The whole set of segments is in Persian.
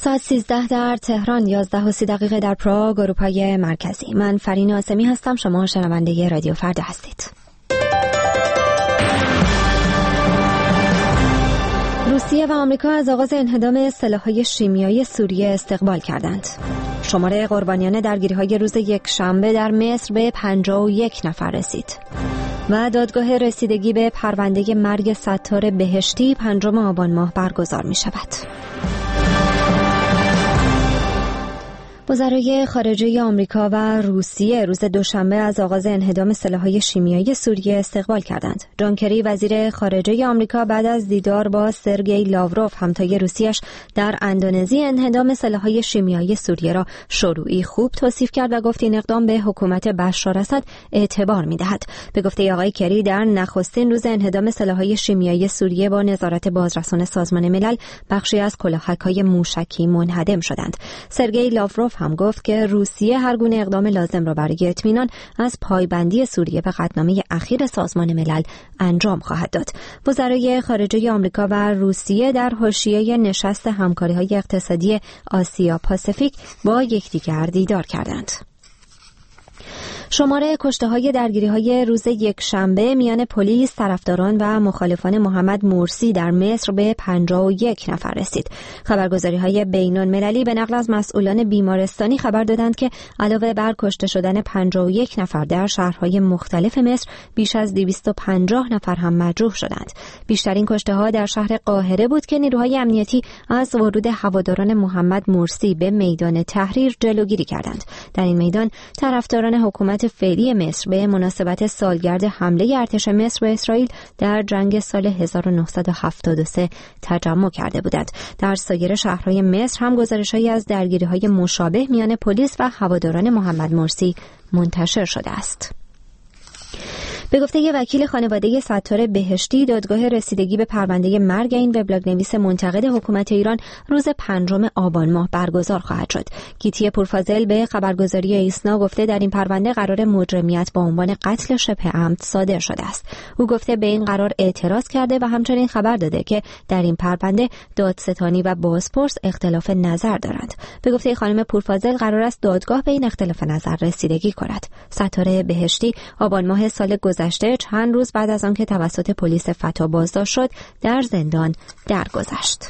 ساعت 13 در تهران، 11:30 در پراگ، اروپای مرکزی. من فرین آسمی هستم. شما شنونده رادیو فردا هستید. روسیه و آمریکا از آغاز انهدام سلاح‌های شیمیایی سوریه استقبال کردند. شمار قربانیان درگیری‌های روز یکشنبه در مصر به 51 نفر رسید. و دادگاه رسیدگی به پرونده مرگ ستار بهشتی 5 آبان ماه برگزار می‌شود. وزرای خارجه آمریکا و روسیه روز دوشنبه از آغاز انهدام سلاح‌های شیمیایی سوریه استقبال کردند. جان کری وزیر خارجه آمریکا بعد از دیدار با سرگئی لاوروف همتای روسیه‌اش در اندونزی انهدام سلاح‌های شیمیایی سوریه را شروعی خوب توصیف کرد و گفت این اقدام به حکومت بشار اسد اعتبار می‌دهد. به گفته آقای کری در نخستین روز انهدام سلاح‌های شیمیایی سوریه با نظارت بازرسان سازمان ملل بخشی از کلاهک‌های موشکی منهدم شدند. سرگئی لاوروف هم گفت که روسیه هر گونه اقدام لازم را برای اطمینان از پایبندی سوریه به قطعنامه اخیر سازمان ملل انجام خواهد داد. وزرای خارجه آمریکا و روسیه در حاشیه نشست همکاری‌های اقتصادی آسیا پاسیفیک با یکدیگر دیدار کردند. شمار کشته‌های درگیری‌های روز یکشنبه میان پلیس، طرفداران و مخالفان محمد مرسی در مصر به 51 نفر رسید. خبرگزاری‌های بین‌المللی به نقل از مسئولان بیمارستانی خبر دادند که علاوه بر کشته شدن 51 نفر در شهرهای مختلف مصر، بیش از 250 نفر هم مجروح شدند. بیشترین کشته‌ها در شهر قاهره بود که نیروهای امنیتی از ورود هواداران محمد مرسی به میدان تحریر جلوگیری کردند. در این میدان طرفداران حکومت فعلی مصر به مناسبت سالگرد حمله ارتش مصر به اسرائیل در جنگ سال 1973 تجمع کرده بودند. در سایر شهرهای مصر هم گزارش‌هایی از درگیری‌های مشابه میان پلیس و هواداران محمد مرسی منتشر شده است. به گفته یک وکیل خانواده ستار بهشتی، دادگاه رسیدگی به پرونده مرگ این وبلاگ نویس منتقد حکومت ایران روز 5 آبان ماه برگزار خواهد شد. گیتی پورفاضل به خبرگزاری ایسنا گفته در این پرونده قرار مجرمیت با عنوان قتل شبه عمد صادر شده است. او گفته به این قرار اعتراض کرده و همچنین خبر داده که در این پرونده دادستانی و بازپرس اختلاف نظر دارند. به گفته خانم پورفاضل قرار است دادگاه به این اختلاف نظر رسیدگی کند. ستار بهشتی آبان ماه سال گذشته چند روز بعد از آنکه توسط پلیس فتا بازداشت شد در زندان درگذشت.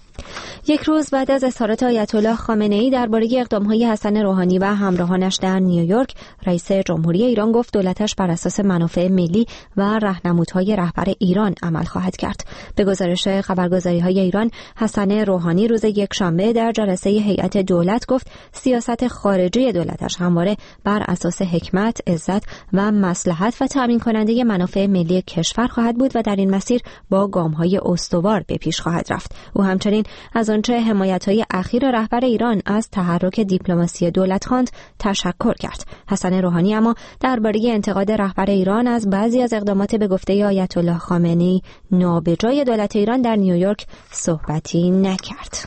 یک روز بعد از اظهارات آیت الله خامنه‌ای درباره اقدام‌های حسن روحانی و همراهانش در نیویورک، رئیس جمهوری ایران گفت دولتش بر اساس منافع ملی و راهنمودهای رهبر ایران عمل خواهد کرد. به گزارش خبرگزاری‌های ایران، حسن روحانی روز یکشنبه در جلسه هیئت دولت گفت سیاست خارجی دولتش همواره بر اساس حکمت، عزت و مصلحت و تامین کننده منافع ملی کشور خواهد بود و در این مسیر با گام‌های استوار به پیش خواهد رفت. او همچنین از آنچه حمایت‌های اخیر رهبر ایران از تحرک دیپلماسی دولت خواند تشکر کرد. حسن روحانی اما درباره انتقاد رهبر ایران از بعضی از اقدامات به گفته آیت الله خامنه‌ای نابجای دولت ایران در نیویورک صحبتی نکرد.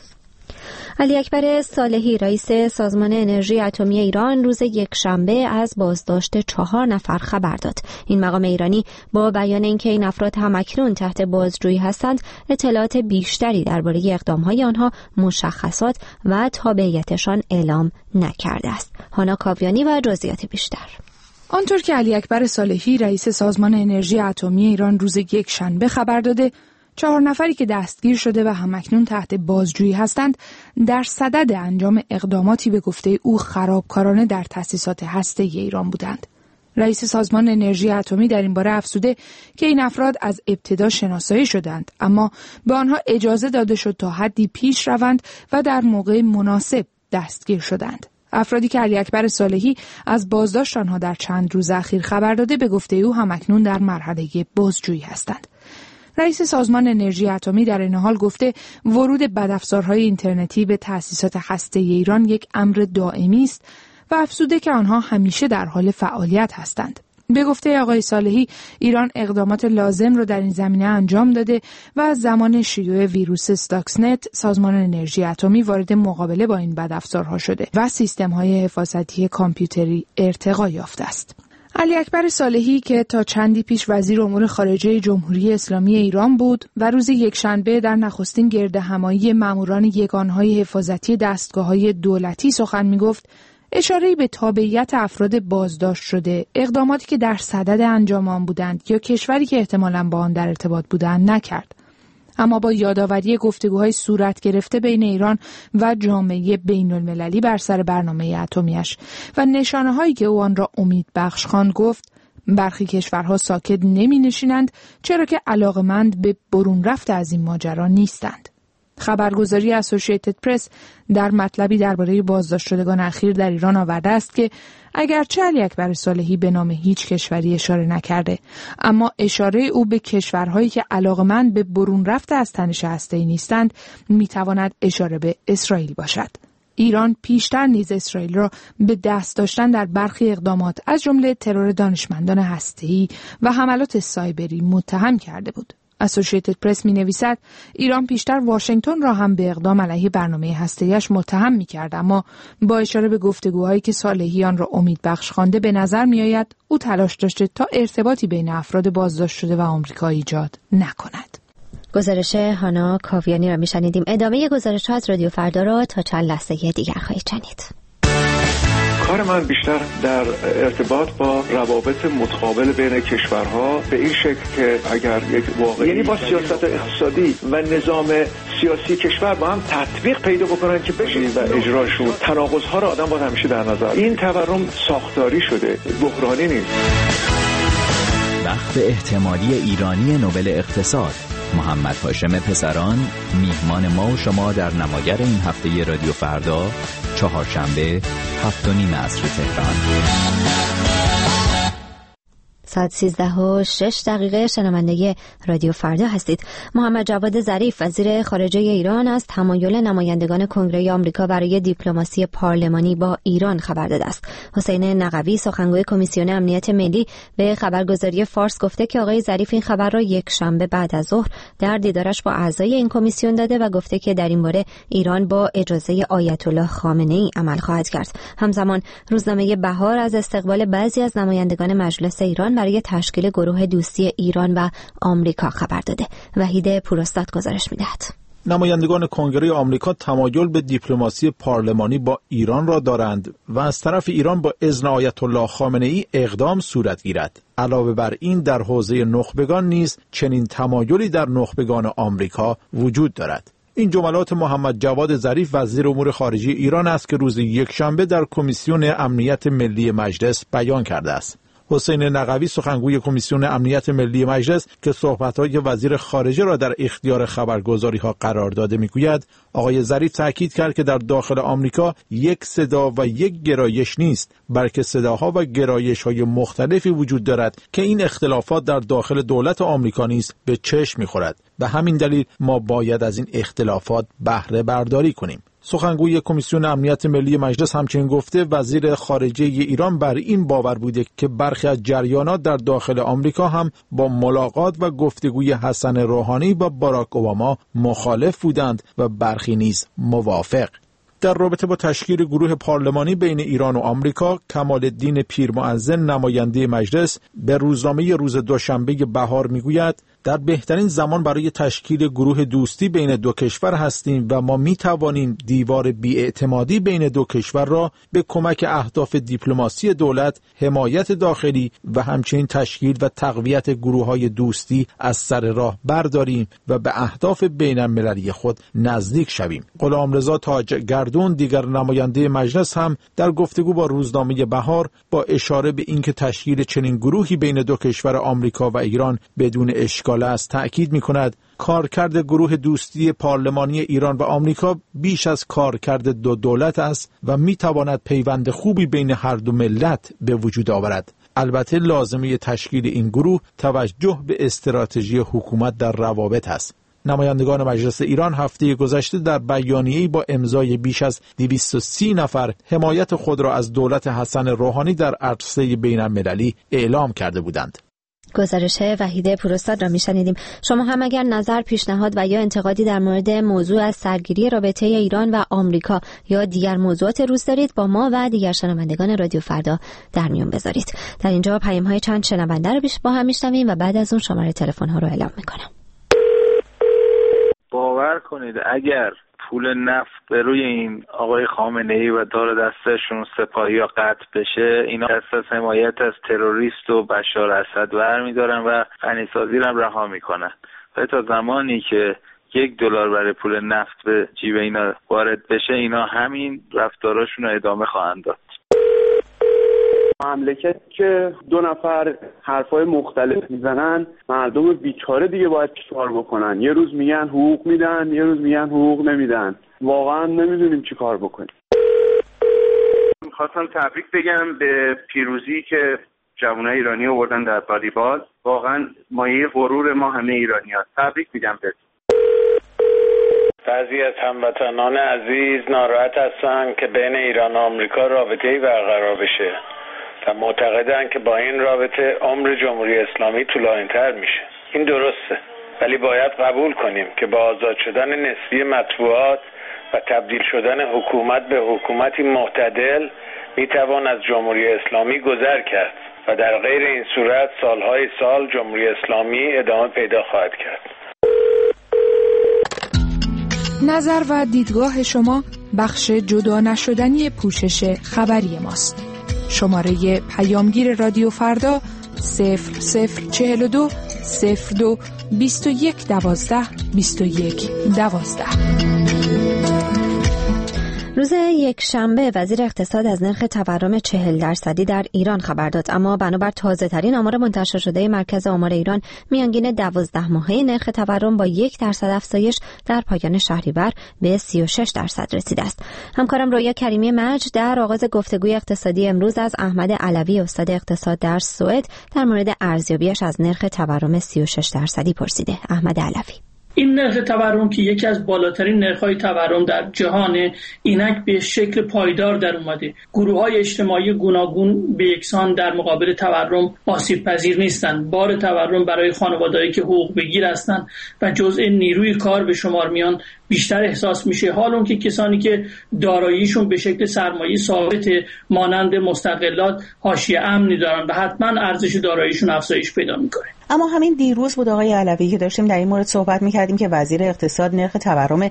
علی اکبر صالحی رئیس سازمان انرژی اتمی ایران روز یکشنبه از بازداشت 4 نفر خبر داد. این مقام ایرانی با بیان اینکه این افراد همکنون تحت بازجویی هستند، اطلاعات بیشتری درباره اقدام‌های آنها، مشخصات و تابعیتشان اعلام نکرده است. هانا کاویانی و جزئیات بیشتر. آنطور که علی اکبر صالحی رئیس سازمان انرژی اتمی ایران روز یکشنبه خبر داده، 4 نفری که دستگیر شده و همکنون تحت بازجویی هستند در صدد انجام اقداماتی به گفته او خرابکارانه در تأسیسات هسته‌ای ایران بودند. رئیس سازمان انرژی اتمی در این باره افزوده که این افراد از ابتدا شناسایی شدند، اما به آنها اجازه داده شد تا حدی پیش روند و در موقع مناسب دستگیر شدند. افرادی که علی اکبر صالحی از بازداشت آنها در چند روز اخیر خبر داده به گفته او همکنون در مرحله بازجویی هستند. رئیس سازمان انرژی اتمی در این حال گفته ورود بدافزارهای اینترنتی به تأسیسات هسته‌ای ایران یک امر دائمی است و افزوده که آنها همیشه در حال فعالیت هستند. به گفته آقای صالحی، ایران اقدامات لازم را در این زمینه انجام داده و از زمان شیوع ویروس استاکسنت سازمان انرژی اتمی وارد مقابله با این بدافزارها شده و سیستم‌های حفاظتی کامپیوتری ارتقا یافته است. علی اکبر صالحی که تا چندی پیش وزیر امور خارجه جمهوری اسلامی ایران بود و روز یکشنبه در نخستین گردهمایی ماموران یگانهای حفاظتی دستگاه‌های دولتی سخن می‌گفت، اشاره‌ای به تابعیت افراد بازداشت شده، اقداماتی که در صدد انجام آن بودند یا کشوری که احتمالاً با آن در ارتباط بودند نکرد. اما با یادآوری گفتگوهای صورت گرفته بین ایران و جامعه بین‌المللی بر سر برنامه اتمی‌اش و نشانه‌هایی که او آن را امیدبخش خواند، گفت برخی کشورها ساکت نمی‌نشینند چرا که علاقه‌مند به برون رفت از این ماجرا نیستند. خبرگزاری اسوسییتد پرس در مطلبی درباره بازداشت شدگان اخیر در ایران آورده است که اگرچه علی اکبر صالحی به نام هیچ کشوری اشاره نکرده، اما اشاره او به کشورهایی که علاقه‌مند به برون رفت از تنش هسته‌ای نیستند میتواند اشاره به اسرائیل باشد. ایران پیشتر نیز اسرائیل را به دست داشتن در برخی اقدامات از جمله ترور دانشمندان هسته‌ای و حملات سایبری متهم کرده بود. اسوسییتد پرس می‌نویسد ایران پیشتر واشنگتن را هم به اقدام علیه برنامه هسته‌ایش متهم می‌کرد، اما با اشاره به گفتگوهایی که صالحی آن را امیدبخش خوانده به نظر می‌آید او تلاش داشته تا ارتباطی بین افراد بازداشت شده و آمریکا ایجاد نکند. گزارش هانا کاویانی را می‌شنیدیم. ادامه گزارش‌ها از رادیو فردا را تا چند لحظه دیگر خواهید شنید. کار من بیشتر در ارتباط با روابط متقابل بین کشورها به این شکل که اگر یک واقعی یعنی با سیاست اقتصادی و نظام سیاسی کشور با هم تطبیق پیدا بکنن که بشه و اجراشون، تناقض‌ها را آدم باید همیشه در نظر. این تورم ساختاری شده، بحرانی نیست. وقت احتمالی ایرانی نوبل اقتصاد. محمد هاشم پسران میهمان ما و شما در نماگر این هفته رادیو فردا، چهارشنبه 7:30 عصر تهران. ساعت 13:06 شنونده رادیو فردا هستید. محمد جواد ظریف وزیر خارجه ایران از تمایل نمایندگان کنگره آمریکا برای دیپلماسی پارلمانی با ایران خبر داده است. حسین نقوی سخنگوی کمیسیون امنیت ملی به خبرگزاری فارس گفته که آقای ظریف این خبر را یک شنبه بعد از ظهر در دیدارش با اعضای این کمیسیون داده و گفته که در این باره ایران با اجازه آیت الله خامنه‌ای عمل خواهد کرد. همزمان روزنامه بهار از استقبال بعضی از نمایندگان مجلس ایران برای تشکیل گروه دوستی ایران و آمریکا خبر داده. وحید پوراستاد گزارش می‌دهد. نمایندگان کنگره آمریکا تمایل به دیپلماسی پارلمانی با ایران را دارند و از طرف ایران با اذن آیت الله خامنه‌ای اقدام صورت گیرد. علاوه بر این در حوزه نخبگان نیز چنین تمایلی در نخبگان آمریکا وجود دارد. این جملات محمد جواد ظریف وزیر امور خارجه ایران است که روز یکشنبه در کمیسیون امنیت ملی مجلس بیان کرده است. حسین نقوی سخنگوی کمیسیون امنیت ملی مجلس که صحبت‌های وزیر خارجه را در اختیار خبرگزاری‌ها قرار داده می‌گوید آقای ظریف تاکید کرد که در داخل آمریکا یک صدا و یک گرایش نیست، بلکه صداها و گرایش‌های مختلفی وجود دارد که این اختلافات در داخل دولت آمریکا نیز به چشم می‌خورد. به همین دلیل ما باید از این اختلافات بهره برداری کنیم. سخنگوی کمیسیون امنیت ملی مجلس همچنین گفته وزیر خارجه ایران بر این باور بوده که برخی از جریانات در داخل آمریکا هم با ملاقات و گفتگوی حسن روحانی با باراک اوباما مخالف بودند و برخی نیز موافق. در رابطه با تشکیل گروه پارلمانی بین ایران و آمریکا، کمال‌الدین پیرمؤذن نماینده مجلس به روزنامه روز دوشنبه بهار میگوید در بهترین زمان برای تشکیل گروه دوستی بین دو کشور هستیم و ما می توانیم دیوار بی‌اعتمادی بین دو کشور را به کمک اهداف دیپلماسی دولت، حمایت داخلی و همچنین تشکیل و تقویت گروه‌های دوستی از سر راه برداریم و به اهداف بین‌المللی خود نزدیک شویم. غلامرضا تاجگردون دیگر نماینده مجلس هم در گفتگو با روزنامه بهار با اشاره به اینکه تشکیل چنین گروهی بین دو کشور آمریکا و ایران بدون اشکال است تأکید می‌کند کارکرد گروه دوستی پارلمانی ایران و آمریکا بیش از کارکرد دو دولت است و می‌تواند پیوند خوبی بین هر دو ملت به وجود آورد. البته لازمه تشکیل این گروه توجه به استراتژی حکومت در روابط است. نمایندگان مجلس ایران هفته گذشته در بیانیه‌ای با امضای بیش از 230 نفر حمایت خود را از دولت حسن روحانی در عرصه بین‌المللی اعلام کرده بودند. گزارش وحیده پوراستاد را میشنیدیم. شما هم اگر نظر، پیشنهاد و یا انتقادی در مورد موضوع از سرگیری رابطه ایران و آمریکا یا دیگر موضوعات روز دارید، با ما و دیگر شنوندگان رادیو فردا در میون بذارید. در اینجا پیام‌های چند شنونده رو با هم میشنویم و بعد از اون شماره تلفن‌ها رو اعلام میکنم. باور کنید اگر پول نفت به روی این آقای خامنه‌ای و دار دستشون سپاهی ها قطع بشه، اینا دست از حمایت از تروریست و بشار اسد برمی‌دارن و غنیسازی رو هم رها میکنن. و تا زمانی که $1 برای پول نفت به جیب اینا وارد بشه، اینا همین رفتاراشون رو ادامه خواهند داد. مملکت که 2 نفر حرفای مختلف میزنن، مردم بیچاره دیگه باید چیکار بکنن؟ یه روز میگن حقوق میدن، یه روز میگن حقوق نمیدن. واقعا نمیدونیم چیکار بکنیم. میخواستم تبریک بگم به پیروزی که جوانای ایرانی آوردن در والیبال. واقعا مایه غرور ما همه ایرانی‌ها. تبریک میگم بهتون. بعضی از هموطنان عزیز ناراحت هستند که بین ایران و آمریکا رابطه‌ای برقرار بشه و معتقدند که با این رابطه عمر جمهوری اسلامی طولانی‌تر میشه. این درسته، ولی باید قبول کنیم که با آزاد شدن نسبی مطبوعات و تبدیل شدن حکومت به حکومتی معتدل میتوان از جمهوری اسلامی گذر کرد و در غیر این صورت سالهای سال جمهوری اسلامی ادامه پیدا خواهد کرد. نظر و دیدگاه شما بخش جدا نشدنی پوشش خبری ماست. شماره پیامگیر رادیو فردا 0042 02 21 12 21 12. روز یکشنبه وزیر اقتصاد از نرخ تورم 40% در ایران خبر داد، اما بنابر تازه‌ترین آمار منتشر شده مرکز آمار ایران، میانگین 12 ماهه نرخ تورم با 1% افزایش در پایان شهریور به 36% رسیده است. همکارم رویا کریمی مجد در آغاز گفتگوی اقتصادی امروز از احمد علوی استاد اقتصاد در سوئد در مورد ارزیابیش از نرخ تورم 36% پرسیده. احمد علوی: این نرخ تورم که یکی از بالاترین نرخ‌های تورم در جهان، اینک به شکل پایدار در اومده. گروه‌های اجتماعی گوناگون به یکسان در مقابل تورم آسیب پذیر نیستند. بار تورم برای خانواده‌ای که حقوق بگیر هستند و جزء نیروی کار به شمار میان بیشتر احساس میشه، حال اون که کسانی که داراییشون به شکل سرمایه ثابت مانند مستقلات حاشیه امنی دارن و حتما ارزش داراییشون افزایش پیدا میکنه. اما همین دیروز بود آقای علوی که داشتیم در این مورد صحبت میکردیم که وزیر اقتصاد نرخ تورم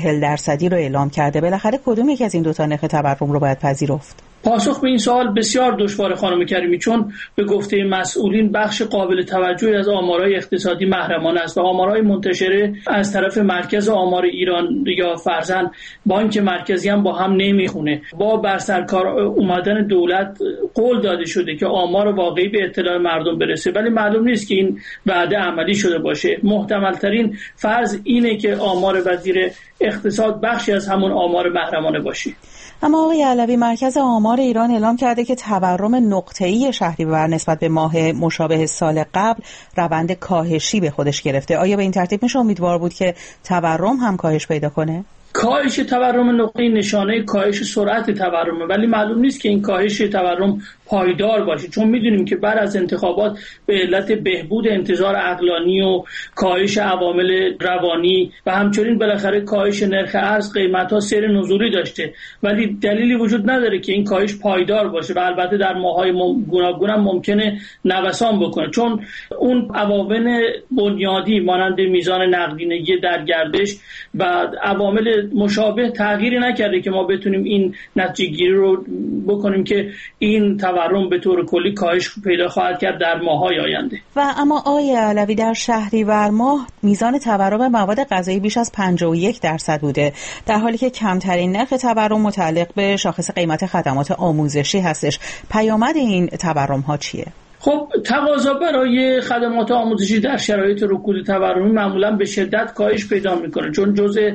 40% رو اعلام کرده. بالاخره کدوم یکی از این 2 نرخ تورم رو باید پذیرفت؟ پاسخ به این سوال بسیار دشوار خانم کریمی، چون به گفته مسئولین بخش قابل توجهی از آمارهای اقتصادی محرمانه است و آمارهای منتشره از طرف مرکز آمار ایران یا فرضاً بانک مرکزی هم با هم نمیخونه. با برسرکار اومدن دولت قول داده شده که آمار واقعی به اطلاع مردم برسه، ولی معلوم نیست که این وعده عملی شده باشه. محتمل ترین فرض اینه که آمار وزیر اقتصاد بخشی از همون آمار محرمانه باشه. اما آقای علوی، مرکز آمار ایران اعلام کرده که تورم نقطه‌ای شهریور نسبت به ماه مشابه سال قبل روند کاهشی به خودش گرفته. آیا به این ترتیب میشه امیدوار بود که تورم هم کاهش پیدا کنه؟ کاهش تورم نقطه‌ای نشانه کاهش سرعت تورمه، ولی معلوم نیست که این کاهش تورم پایدار باشه، چون میدونیم که بعد از انتخابات به علت بهبود انتظار عقلانی و کاهش عوامل روانی و همچنین بالاخره کاهش نرخ ارز قیمت‌ها سیر نزولی داشته، ولی دلیلی وجود نداره که این کاهش پایدار باشه و البته در ماه‌های گوناگون هم ممکنه نوسان بکنه، چون اون عوامل بنیادی مانند میزان نقدینگی در گردش و عوامل مشابه تغییری نکرده که ما بتونیم این نتیجه گیری رو بکنیم که این تورم به طور کلی کاهش پیدا خواهد کرد در ماه‌های آینده. و اما آقای علوی، در شهریور ماه میزان تورم مواد غذایی بیش از 51% بوده، در حالی که کمترین نرخ تورم متعلق به شاخص قیمت خدمات آموزشی هستش. پیامد این تورم ها چیه؟ خب تقاضا برای خدمات آموزشی در شرایط رکود تورمی معمولا به شدت کاهش پیدا میکنه، چون جزء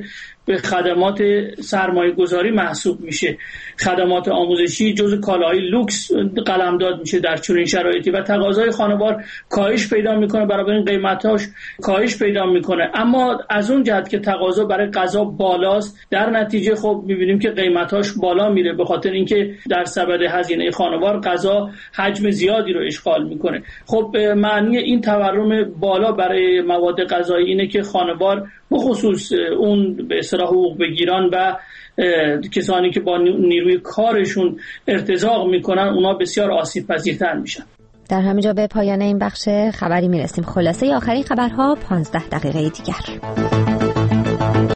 به خدمات سرمایه گذاری محسوب میشه. خدمات آموزشی جز کالاهای لوکس قلمداد میشه در چنین شرایطی و تقاضای خانوار کاهش پیدا میکنه، برای این قیمتاش کاهش پیدا میکنه. اما از اون جهت که تقاضا برای غذا بالاست، در نتیجه خب میبینیم که قیمتاش بالا میره، به خاطر اینکه در سبد هزینه خانوار غذا حجم زیادی رو اشغال میکنه. خب معنی این تورم بالا برای مواد غذایی اینه که خانوار بخصوص اون به اصطلاح حقوق بگیران و کسانی که با نیروی کارشون ارتزاق میکنن اونا بسیار آسیب پذیرتر میشن. در همینجا به پایان این بخش خبری میرسیم. خلاصه آخرین خبرها 15 دقیقه دیگر.